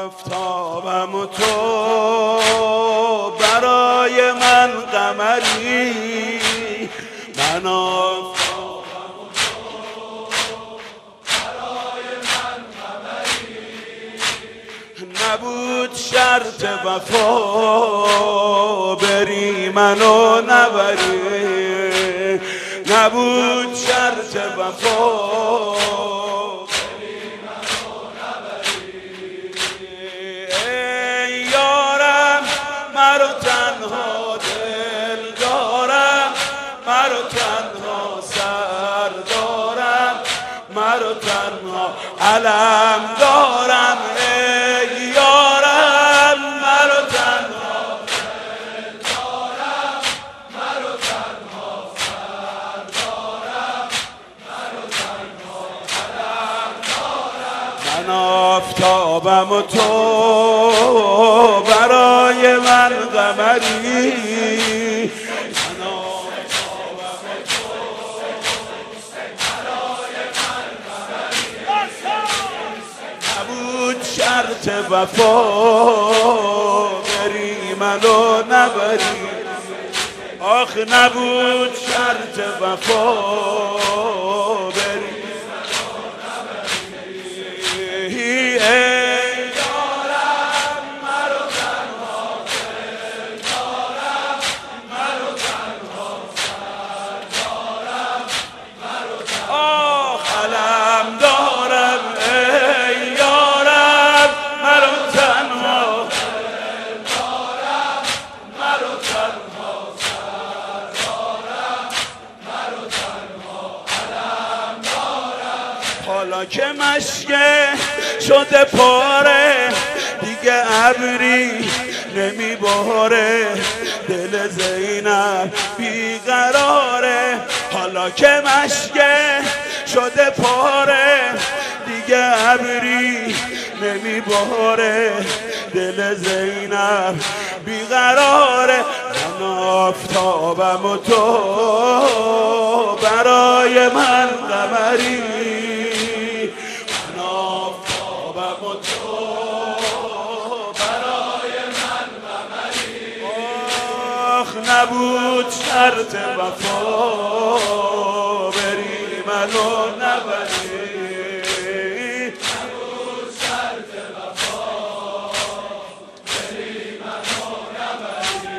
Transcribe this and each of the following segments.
آفتابم و تو برای من قمری، من آفتابم و تو برای من قمری. نبود شرط وفا بری منو نبری، نبود شرط وفا مرو تنها دل دارم، مرو تنها سر دارم، مرو تنها علم دارم. ای یارم مرو تنها دل دارم، مرو تنها سر دارم، مرو تنها علم دارم. من آفتابم و تو برای من قمری، من آفتابم و تو برای من قمری. نبود شرط وفا بری منو نبری، آخ نبود شرط وفا بری منو نبری. حالا که مشکه شده پاره دیگه ابری نمیباره، دل زینب بیقراره. حالا که مشکه شده پاره دیگه ابری نمیباره، دل زینب بیقراره. من آفتابم و تو برای من قمری، من آفتابم و تو برای من قمری. آخ نبود شرط وفا بری منو نبری، نبود شرط وفا بری منو نبری.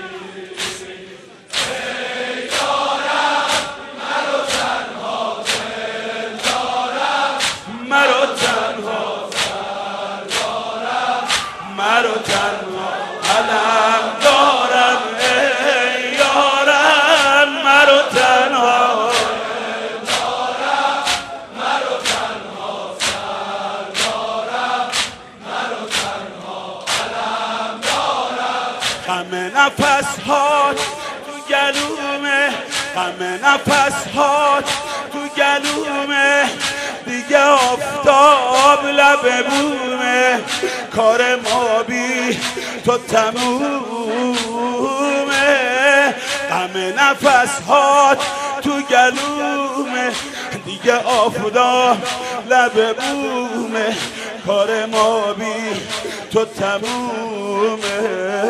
ای یارم مرو تنها دل دارم، مرو تنها سر دارم، مرو تنها علم دارم. ای یارم مرو تنها دل دارم، مرو تنها سر دارم، مرو تنها علم دارم. غم نفس هات تو گلومه، غم نفس هات تو گلومه، دیگه آفتاب لب بومه، کار ما بی تو تمومه. غم نفس هات تو گلومه، دیگه آفتاب لب بومه، کار ما بی تو تمومه.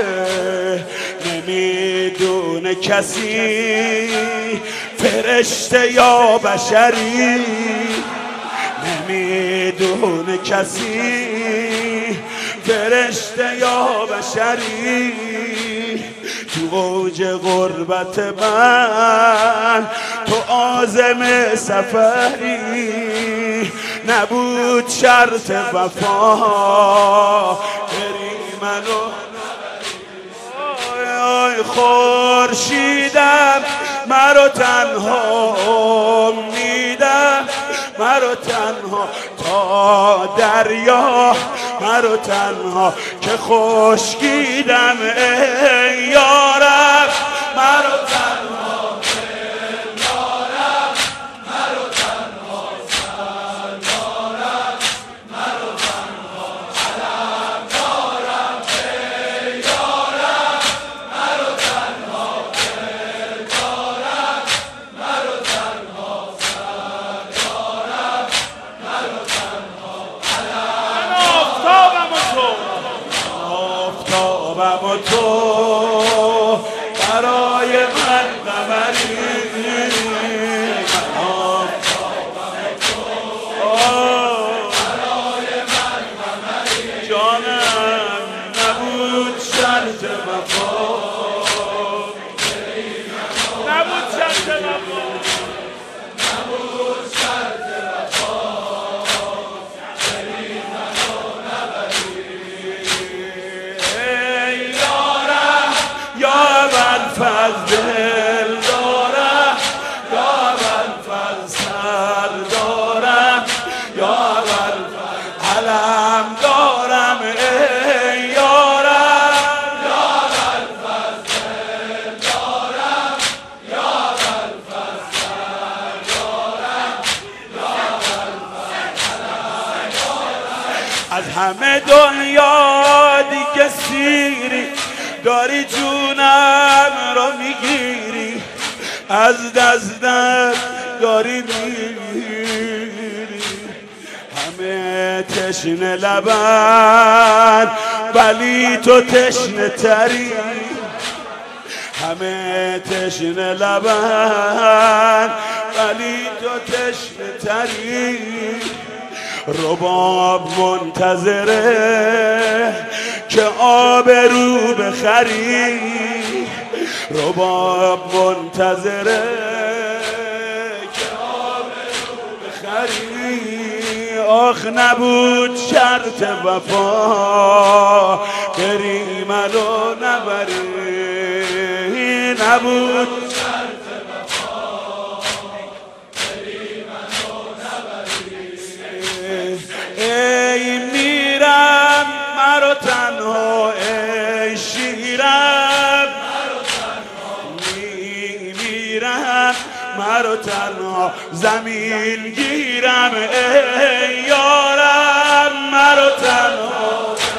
نمیدونه کسی فرشته یا بشری، نمیدونه کسی فرشته یا بشری. تو اوج غربت من تو عازم سفری، نبود شرط وفا بری منو نبری. خورشیدم مرو تنها میدم، مرو تنها تا دریا، مرو تنها که خشکیدم. ای یارم مرو تنها دل دارم، مرو تنها سر دارم، مرو تنها علم دارم. ای یارم مرو تنها دل دارم، مرو تنها سر دارم، مرو تنها علم. من آفتابم و تو غم و تو برای من قمری جانم نبود شرط وفا نبود شرط وفا نبود شرط وفا ای یارم یا بلفضل دل دارم یا بلفضل سر دارم یا بلفضل علم دارم ای یارم یا بلفضل دل دارم یا بلفضل سر دارم یا بلفضل علم دارم از همه دنیا دیگه سیری داری جونم رو میگیری از دستم داری میگیری همه تشنه لبن ولی تو تشنه تری همه تشنه لبن ولی تو تشنه تری رباب منتظره که آبرو بخری رباب منتظره که آبرو بخری آخ نبود شرط وفا بری منو نبری نبود شرط وفا بری منو نبری ای میرم مرا تنها ای شیرم میمیرم مرا تنها زمین گیرم ای یارم مرا تنها